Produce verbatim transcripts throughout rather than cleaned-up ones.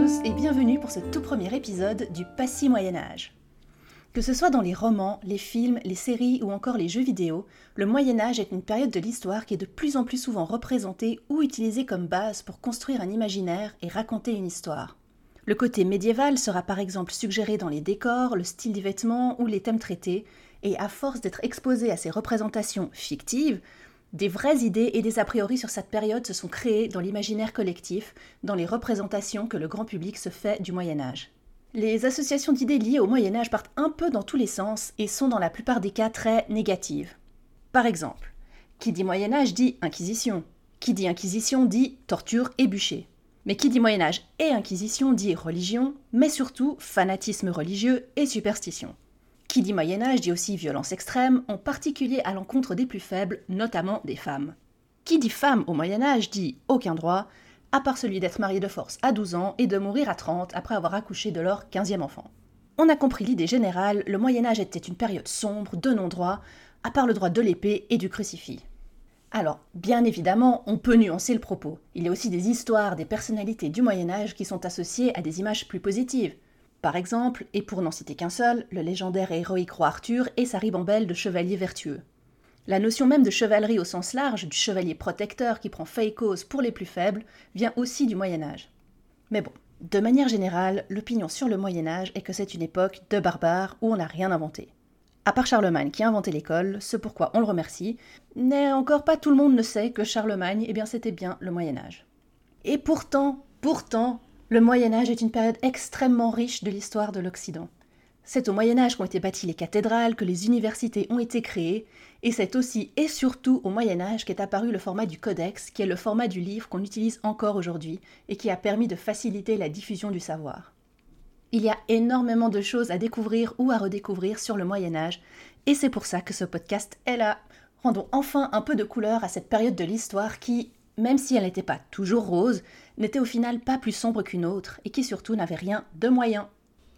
tous et bienvenue pour ce tout premier épisode du Passy Moyen-Âge. Que ce soit dans les romans, les films, les séries ou encore les jeux vidéo, le Moyen-Âge est une période de l'histoire qui est de plus en plus souvent représentée ou utilisée comme base pour construire un imaginaire et raconter une histoire. Le côté médiéval sera par exemple suggéré dans les décors, le style des vêtements ou les thèmes traités, et à force d'être exposé à ces représentations fictives, des vraies idées et des a priori sur cette période se sont créées dans l'imaginaire collectif, dans les représentations que le grand public se fait du Moyen-Âge. Les associations d'idées liées au Moyen-Âge partent un peu dans tous les sens et sont dans la plupart des cas très négatives. Par exemple, qui dit Moyen-Âge dit Inquisition. Qui dit Inquisition dit torture et bûcher. Mais qui dit Moyen-Âge et Inquisition dit religion, mais surtout fanatisme religieux et superstition. Qui dit Moyen-Âge dit aussi violence extrême, en particulier à l'encontre des plus faibles, notamment des femmes. Qui dit femme au Moyen-Âge dit aucun droit, à part celui d'être marié de force à douze ans et de mourir à trente après avoir accouché de leur quinzième enfant. On a compris l'idée générale, le Moyen-Âge était une période sombre, de non-droit, à part le droit de l'épée et du crucifix. Alors, bien évidemment, on peut nuancer le propos. Il y a aussi des histoires, des personnalités du Moyen-Âge qui sont associées à des images plus positives. Par exemple, et pour n'en citer qu'un seul, le légendaire et héroïque roi Arthur et sa ribambelle de chevaliers vertueux. La notion même de chevalerie au sens large, du chevalier protecteur qui prend fait et cause pour les plus faibles, vient aussi du Moyen-Âge. Mais bon, de manière générale, l'opinion sur le Moyen-Âge est que c'est une époque de barbares où on n'a rien inventé. À part Charlemagne qui a inventé l'école, ce pourquoi on le remercie, mais encore pas tout le monde ne sait que Charlemagne, eh bien c'était bien le Moyen-Âge. Et pourtant, pourtant, le Moyen-Âge est une période extrêmement riche de l'histoire de l'Occident. C'est au Moyen-Âge qu'ont été bâties les cathédrales, que les universités ont été créées, et c'est aussi et surtout au Moyen-Âge qu'est apparu le format du codex, qui est le format du livre qu'on utilise encore aujourd'hui, et qui a permis de faciliter la diffusion du savoir. Il y a énormément de choses à découvrir ou à redécouvrir sur le Moyen-Âge, et c'est pour ça que ce podcast est là. Rendons enfin un peu de couleur à cette période de l'histoire qui, même si elle n'était pas toujours rose, n'était au final pas plus sombre qu'une autre, et qui surtout n'avait rien de moyen.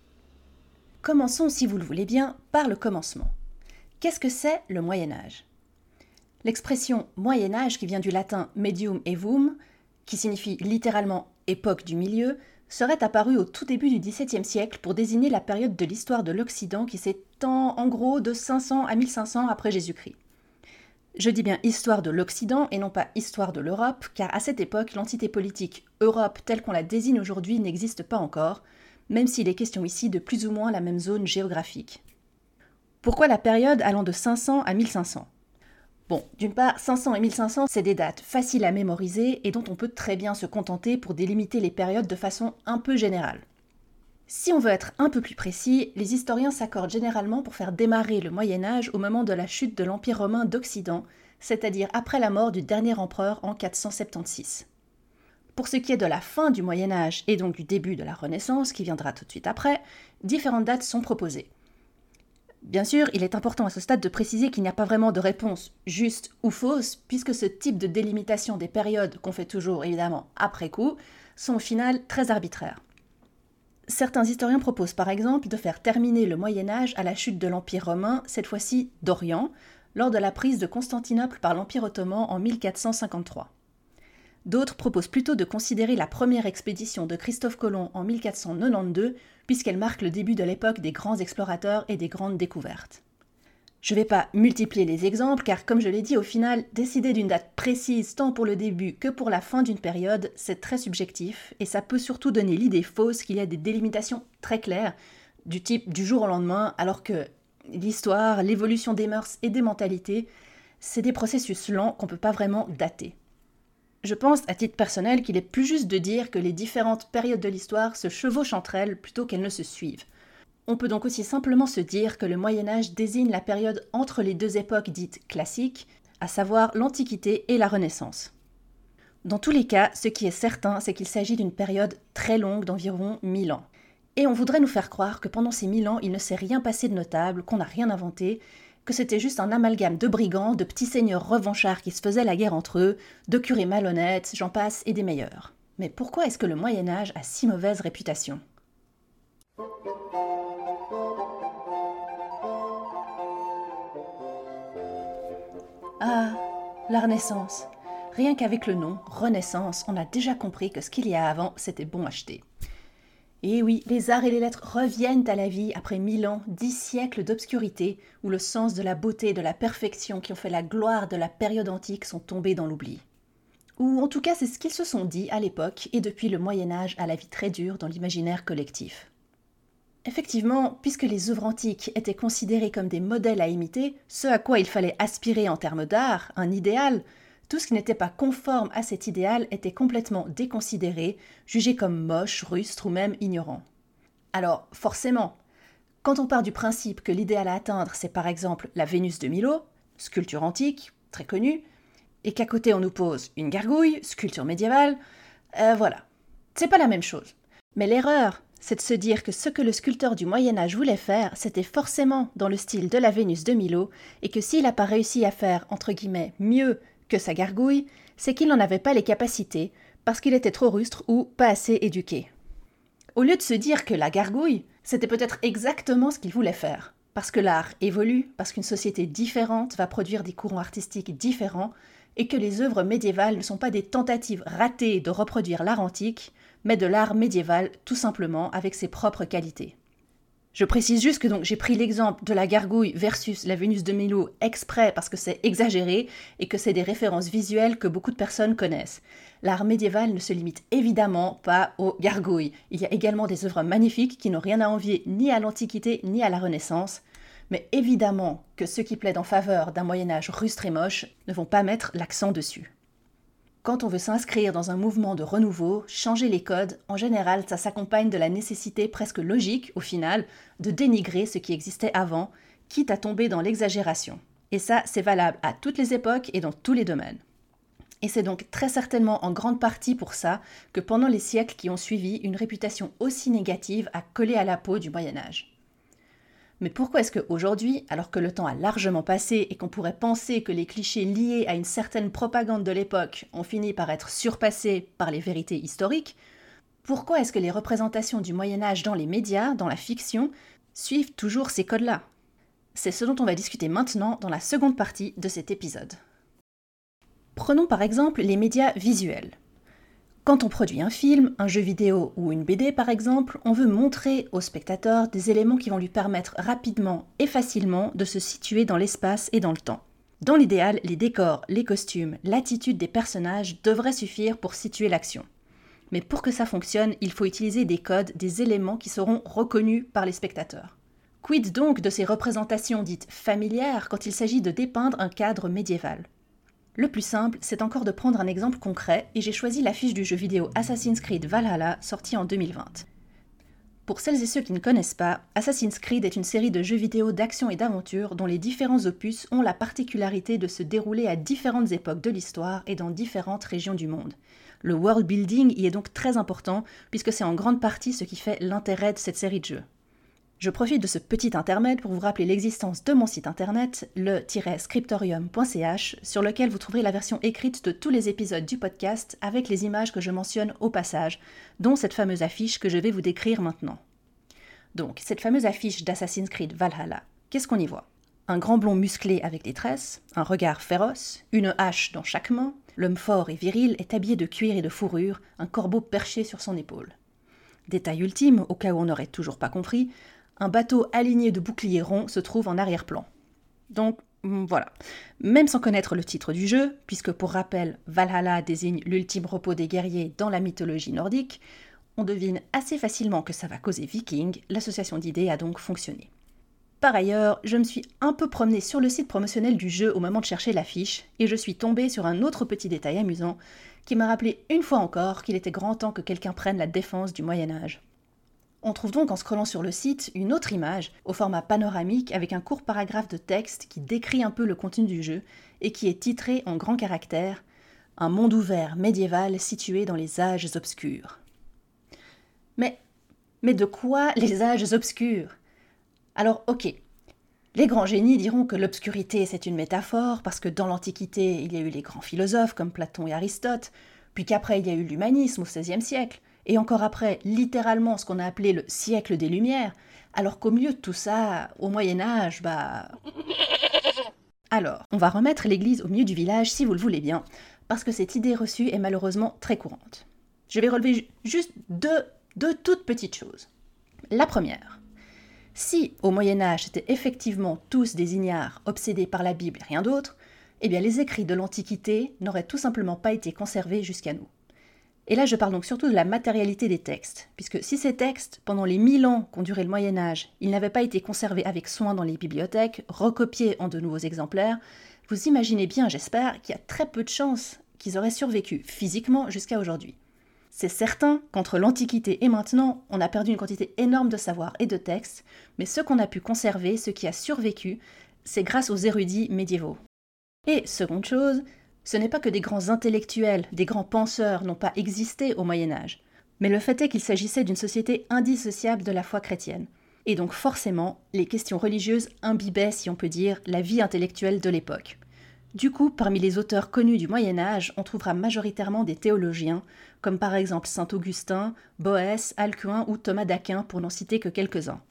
Commençons, si vous le voulez bien, par le commencement. Qu'est-ce que c'est le Moyen-Âge ? L'expression Moyen-Âge, qui vient du latin medium evum, qui signifie littéralement époque du milieu, serait apparue au tout début du dix-septième siècle pour désigner la période de l'histoire de l'Occident qui s'étend en gros de cinq cents à mille cinq cents après Jésus-Christ. Je dis bien histoire de l'Occident et non pas histoire de l'Europe, car à cette époque, l'entité politique Europe telle qu'on la désigne aujourd'hui n'existe pas encore, même s'il est question ici de plus ou moins la même zone géographique. Pourquoi la période allant de cinq cents à mille cinq cents ? Bon, d'une part, cinq cents et mille cinq cents, c'est des dates faciles à mémoriser et dont on peut très bien se contenter pour délimiter les périodes de façon un peu générale. Si on veut être un peu plus précis, les historiens s'accordent généralement pour faire démarrer le Moyen-Âge au moment de la chute de l'Empire romain d'Occident, c'est-à-dire après la mort du dernier empereur en quatre cent soixante-seize. Pour ce qui est de la fin du Moyen-Âge et donc du début de la Renaissance, qui viendra tout de suite après, différentes dates sont proposées. Bien sûr, il est important à ce stade de préciser qu'il n'y a pas vraiment de réponse juste ou fausse, puisque ce type de délimitation des périodes, qu'on fait toujours évidemment après coup, sont au final très arbitraires. Certains historiens proposent par exemple de faire terminer le Moyen-Âge à la chute de l'Empire romain, cette fois-ci d'Orient, lors de la prise de Constantinople par l'Empire ottoman en mille quatre cent cinquante-trois. D'autres proposent plutôt de considérer la première expédition de Christophe Colomb en mille quatre cent quatre-vingt-douze, puisqu'elle marque le début de l'époque des grands explorateurs et des grandes découvertes. Je ne vais pas multiplier les exemples, car comme je l'ai dit, au final, décider d'une date précise tant pour le début que pour la fin d'une période, c'est très subjectif, et ça peut surtout donner l'idée fausse qu'il y a des délimitations très claires, du type du jour au lendemain, alors que l'histoire, l'évolution des mœurs et des mentalités, c'est des processus lents qu'on ne peut pas vraiment dater. Je pense, à titre personnel, qu'il est plus juste de dire que les différentes périodes de l'histoire se chevauchent entre elles plutôt qu'elles ne se suivent. On peut donc aussi simplement se dire que le Moyen-Âge désigne la période entre les deux époques dites classiques, à savoir l'Antiquité et la Renaissance. Dans tous les cas, ce qui est certain, c'est qu'il s'agit d'une période très longue d'environ mille ans. Et on voudrait nous faire croire que pendant ces mille ans, il ne s'est rien passé de notable, qu'on n'a rien inventé, que c'était juste un amalgame de brigands, de petits seigneurs revanchards qui se faisaient la guerre entre eux, de curés malhonnêtes, j'en passe, et des meilleurs. Mais pourquoi est-ce que le Moyen-Âge a si mauvaise réputation ? Ah, la Renaissance. Rien qu'avec le nom, Renaissance, on a déjà compris que ce qu'il y a avant, c'était bon à jeter. Et oui, les arts et les lettres reviennent à la vie après mille ans, dix siècles d'obscurité, où le sens de la beauté et de la perfection qui ont fait la gloire de la période antique sont tombés dans l'oubli. Ou en tout cas, c'est ce qu'ils se sont dit à l'époque et depuis le Moyen-Âge à la vie très dure dans l'imaginaire collectif. Effectivement, puisque les œuvres antiques étaient considérées comme des modèles à imiter, ce à quoi il fallait aspirer en termes d'art, un idéal, tout ce qui n'était pas conforme à cet idéal était complètement déconsidéré, jugé comme moche, rustre ou même ignorant. Alors, forcément, quand on part du principe que l'idéal à atteindre, c'est par exemple la Vénus de Milo, sculpture antique, très connue, et qu'à côté on nous pose une gargouille, sculpture médiévale, euh, voilà. C'est pas la même chose. Mais l'erreur, c'est de se dire que ce que le sculpteur du Moyen-Âge voulait faire, c'était forcément dans le style de la Vénus de Milo, et que s'il n'a pas réussi à faire, entre guillemets, mieux que sa gargouille, c'est qu'il n'en avait pas les capacités, parce qu'il était trop rustre ou pas assez éduqué. Au lieu de se dire que la gargouille, c'était peut-être exactement ce qu'il voulait faire, parce que l'art évolue, parce qu'une société différente va produire des courants artistiques différents, et que les œuvres médiévales ne sont pas des tentatives ratées de reproduire l'art antique, mais de l'art médiéval tout simplement avec ses propres qualités. Je précise juste que donc j'ai pris l'exemple de la gargouille versus la Vénus de Milo exprès parce que c'est exagéré et que c'est des références visuelles que beaucoup de personnes connaissent. L'art médiéval ne se limite évidemment pas aux gargouilles. Il y a également des œuvres magnifiques qui n'ont rien à envier ni à l'Antiquité ni à la Renaissance. Mais évidemment que ceux qui plaident en faveur d'un Moyen-Âge rustre et moche ne vont pas mettre l'accent dessus. Quand on veut s'inscrire dans un mouvement de renouveau, changer les codes, en général, ça s'accompagne de la nécessité presque logique, au final, de dénigrer ce qui existait avant, quitte à tomber dans l'exagération. Et ça, c'est valable à toutes les époques et dans tous les domaines. Et c'est donc très certainement en grande partie pour ça que pendant les siècles qui ont suivi, une réputation aussi négative a collé à la peau du Moyen-Âge. Mais pourquoi est-ce qu'aujourd'hui, alors que le temps a largement passé et qu'on pourrait penser que les clichés liés à une certaine propagande de l'époque ont fini par être surpassés par les vérités historiques, pourquoi est-ce que les représentations du Moyen-Âge dans les médias, dans la fiction, suivent toujours ces codes-là ? C'est ce dont on va discuter maintenant dans la seconde partie de cet épisode. Prenons par exemple les médias visuels. Quand on produit un film, un jeu vidéo ou une B D par exemple, on veut montrer au spectateur des éléments qui vont lui permettre rapidement et facilement de se situer dans l'espace et dans le temps. Dans l'idéal, les décors, les costumes, l'attitude des personnages devraient suffire pour situer l'action. Mais pour que ça fonctionne, il faut utiliser des codes, des éléments qui seront reconnus par les spectateurs. Quid donc de ces représentations dites familières quand il s'agit de dépeindre un cadre médiéval ? Le plus simple, c'est encore de prendre un exemple concret, et j'ai choisi l'affiche du jeu vidéo Assassin's Creed Valhalla, sorti en deux mille vingt. Pour celles et ceux qui ne connaissent pas, Assassin's Creed est une série de jeux vidéo d'action et d'aventure dont les différents opus ont la particularité de se dérouler à différentes époques de l'histoire et dans différentes régions du monde. Le world building y est donc très important, puisque c'est en grande partie ce qui fait l'intérêt de cette série de jeux. Je profite de ce petit intermède pour vous rappeler l'existence de mon site internet, le tiret scriptorium point c h, sur lequel vous trouverez la version écrite de tous les épisodes du podcast avec les images que je mentionne au passage, dont cette fameuse affiche que je vais vous décrire maintenant. Donc, cette fameuse affiche d'Assassin's Creed Valhalla, qu'est-ce qu'on y voit ? Un grand blond musclé avec des tresses, un regard féroce, une hache dans chaque main, l'homme fort et viril est habillé de cuir et de fourrure, un corbeau perché sur son épaule. Détail ultime, au cas où on n'aurait toujours pas compris, un bateau aligné de boucliers ronds se trouve en arrière-plan. Donc, voilà. Même sans connaître le titre du jeu, puisque pour rappel, Valhalla désigne l'ultime repos des guerriers dans la mythologie nordique, on devine assez facilement que ça va causer viking, l'association d'idées a donc fonctionné. Par ailleurs, je me suis un peu promenée sur le site promotionnel du jeu au moment de chercher l'affiche, et je suis tombée sur un autre petit détail amusant qui m'a rappelé une fois encore qu'il était grand temps que quelqu'un prenne la défense du Moyen-Âge. On trouve donc en scrollant sur le site une autre image, au format panoramique, avec un court paragraphe de texte qui décrit un peu le contenu du jeu et qui est titré en grands caractères « Un monde ouvert médiéval situé dans les âges obscurs ». Mais, mais de quoi les âges obscurs ? Alors ok, les grands génies diront que l'obscurité c'est une métaphore parce que dans l'Antiquité il y a eu les grands philosophes comme Platon et Aristote, puis qu'après il y a eu l'humanisme au seizième siècle, et encore après, littéralement, ce qu'on a appelé le siècle des Lumières, alors qu'au milieu de tout ça, au Moyen-Âge, bah... Alors, on va remettre l'église au milieu du village, si vous le voulez bien, parce que cette idée reçue est malheureusement très courante. Je vais relever ju- juste deux Deux toutes petites choses. La première, si au Moyen-Âge c'était effectivement tous des ignares obsédés par la Bible et rien d'autre, eh bien les écrits de l'Antiquité n'auraient tout simplement pas été conservés jusqu'à nous. Et là je parle donc surtout de la matérialité des textes, puisque si ces textes, pendant les mille ans qu'ont duré le Moyen-Âge, ils n'avaient pas été conservés avec soin dans les bibliothèques, recopiés en de nouveaux exemplaires, vous imaginez bien, j'espère, qu'il y a très peu de chances qu'ils auraient survécu physiquement jusqu'à aujourd'hui. C'est certain qu'entre l'Antiquité et maintenant, on a perdu une quantité énorme de savoir et de textes, mais ce qu'on a pu conserver, ce qui a survécu, c'est grâce aux érudits médiévaux. Et seconde chose, ce n'est pas que des grands intellectuels, des grands penseurs n'ont pas existé au Moyen-Âge, mais le fait est qu'il s'agissait d'une société indissociable de la foi chrétienne. Et donc forcément, les questions religieuses imbibaient, si on peut dire, la vie intellectuelle de l'époque. Du coup, parmi les auteurs connus du Moyen-Âge, on trouvera majoritairement des théologiens, comme par exemple saint Augustin, Boès, Alcuin ou Thomas d'Aquin, pour n'en citer que quelques-uns.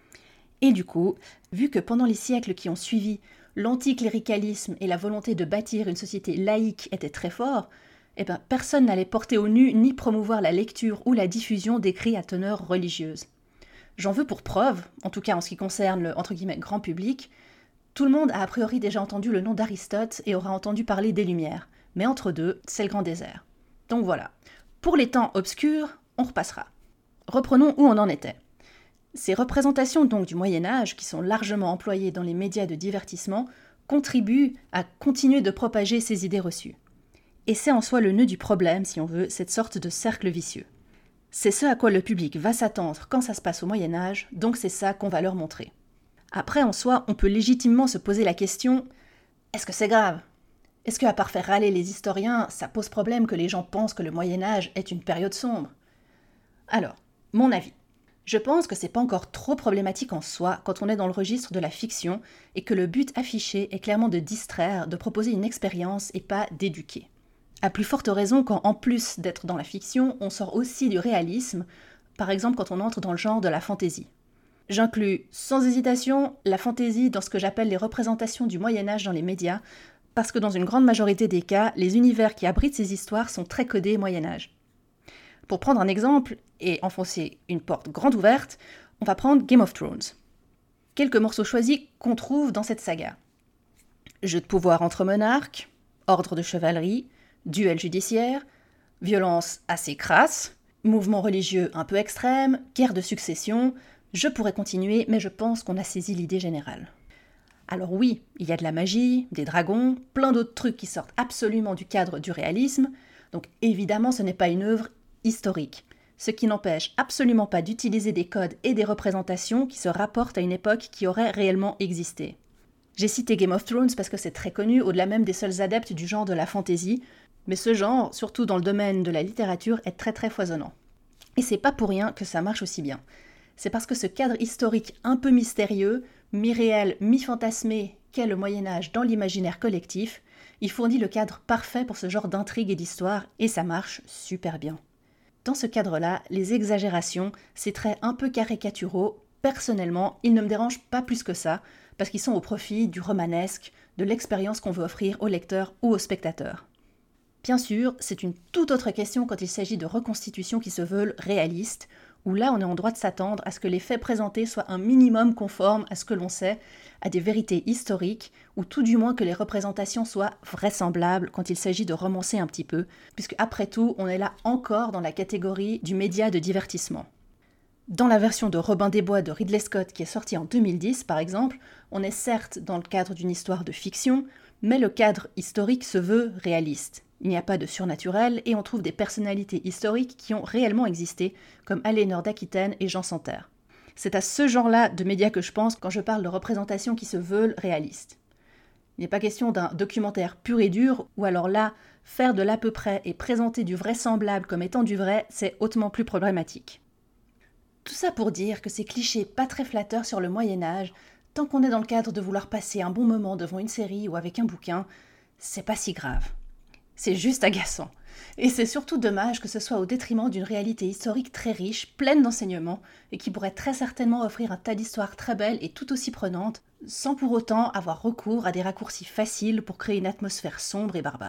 Et du coup, vu que pendant les siècles qui ont suivi, l'anticléricalisme et la volonté de bâtir une société laïque étaient très forts, eh ben, personne n'allait porter au nu ni promouvoir la lecture ou la diffusion d'écrits à teneur religieuse. J'en veux pour preuve, en tout cas en ce qui concerne le entre guillemets, grand public, tout le monde a a priori déjà entendu le nom d'Aristote et aura entendu parler des Lumières, mais entre deux, c'est le grand désert. Donc voilà, pour les temps obscurs, on repassera. Reprenons où on en était. Ces représentations donc du Moyen-Âge, qui sont largement employées dans les médias de divertissement, contribuent à continuer de propager ces idées reçues. Et c'est en soi le nœud du problème, si on veut, cette sorte de cercle vicieux. C'est ce à quoi le public va s'attendre quand ça se passe au Moyen-Âge, donc c'est ça qu'on va leur montrer. Après, en soi, on peut légitimement se poser la question « Est-ce que c'est grave ? Est-ce qu'à part faire râler les historiens, ça pose problème que les gens pensent que le Moyen-Âge est une période sombre ?» Alors, mon avis. Je pense que c'est pas encore trop problématique en soi quand on est dans le registre de la fiction et que le but affiché est clairement de distraire, de proposer une expérience et pas d'éduquer. À plus forte raison quand, en plus d'être dans la fiction, on sort aussi du réalisme, par exemple quand on entre dans le genre de la fantaisie. J'inclus sans hésitation la fantaisie dans ce que j'appelle les représentations du Moyen-Âge dans les médias, parce que dans une grande majorité des cas, les univers qui abritent ces histoires sont très codés Moyen-Âge. Pour prendre un exemple, et enfoncer une porte grande ouverte, on va prendre Game of Thrones. Quelques morceaux choisis qu'on trouve dans cette saga. Jeu de pouvoir entre monarques, ordre de chevalerie, duel judiciaire, violence assez crasse, mouvement religieux un peu extrême, guerre de succession. Je pourrais continuer, mais je pense qu'on a saisi l'idée générale. Alors oui, il y a de la magie, des dragons, plein d'autres trucs qui sortent absolument du cadre du réalisme, donc évidemment ce n'est pas une œuvre historique, ce qui n'empêche absolument pas d'utiliser des codes et des représentations qui se rapportent à une époque qui aurait réellement existé. J'ai cité Game of Thrones parce que c'est très connu, au-delà même des seuls adeptes du genre de la fantasy, mais ce genre, surtout dans le domaine de la littérature, est très très foisonnant. Et c'est pas pour rien que ça marche aussi bien. C'est parce que ce cadre historique un peu mystérieux, mi-réel, mi-fantasmé qu'est le Moyen-Âge dans l'imaginaire collectif, il fournit le cadre parfait pour ce genre d'intrigue et d'histoire, et ça marche super bien. Dans ce cadre-là, les exagérations, ces traits un peu caricaturaux, personnellement, ils ne me dérangent pas plus que ça, parce qu'ils sont au profit du romanesque, de l'expérience qu'on veut offrir au lecteur ou au spectateur. Bien sûr, c'est une toute autre question quand il s'agit de reconstitutions qui se veulent réalistes, où là on est en droit de s'attendre à ce que les faits présentés soient un minimum conformes à ce que l'on sait, à des vérités historiques, ou tout du moins que les représentations soient vraisemblables quand il s'agit de romancer un petit peu, puisque après tout, on est là encore dans la catégorie du média de divertissement. Dans la version de Robin des Bois de Ridley Scott qui est sortie en deux mille dix par exemple, on est certes dans le cadre d'une histoire de fiction, mais le cadre historique se veut réaliste. Il n'y a pas de surnaturel et on trouve des personnalités historiques qui ont réellement existé, comme Aliénor d'Aquitaine et Jean Santerre. C'est à ce genre-là de médias que je pense quand je parle de représentations qui se veulent réalistes. Il n'est pas question d'un documentaire pur et dur, ou alors là, faire de l'à peu près et présenter du vraisemblable comme étant du vrai, c'est hautement plus problématique. Tout ça pour dire que ces clichés pas très flatteurs sur le Moyen-Âge, tant qu'on est dans le cadre de vouloir passer un bon moment devant une série ou avec un bouquin, c'est pas si grave. C'est juste agaçant. Et c'est surtout dommage que ce soit au détriment d'une réalité historique très riche, pleine d'enseignements, et qui pourrait très certainement offrir un tas d'histoires très belles et tout aussi prenantes, sans pour autant avoir recours à des raccourcis faciles pour créer une atmosphère sombre et barbare.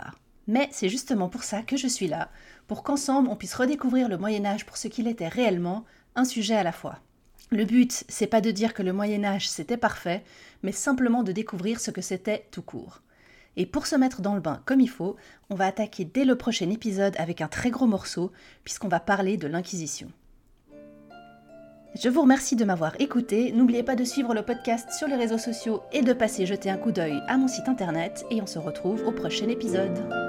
Mais c'est justement pour ça que je suis là, pour qu'ensemble on puisse redécouvrir le Moyen-Âge pour ce qu'il était réellement, un sujet à la fois. Le but, c'est pas de dire que le Moyen-Âge c'était parfait, mais simplement de découvrir ce que c'était tout court. Et pour se mettre dans le bain comme il faut, on va attaquer dès le prochain épisode avec un très gros morceau, puisqu'on va parler de l'Inquisition. Je vous remercie de m'avoir écouté, n'oubliez pas de suivre le podcast sur les réseaux sociaux et de passer jeter un coup d'œil à mon site internet, et on se retrouve au prochain épisode.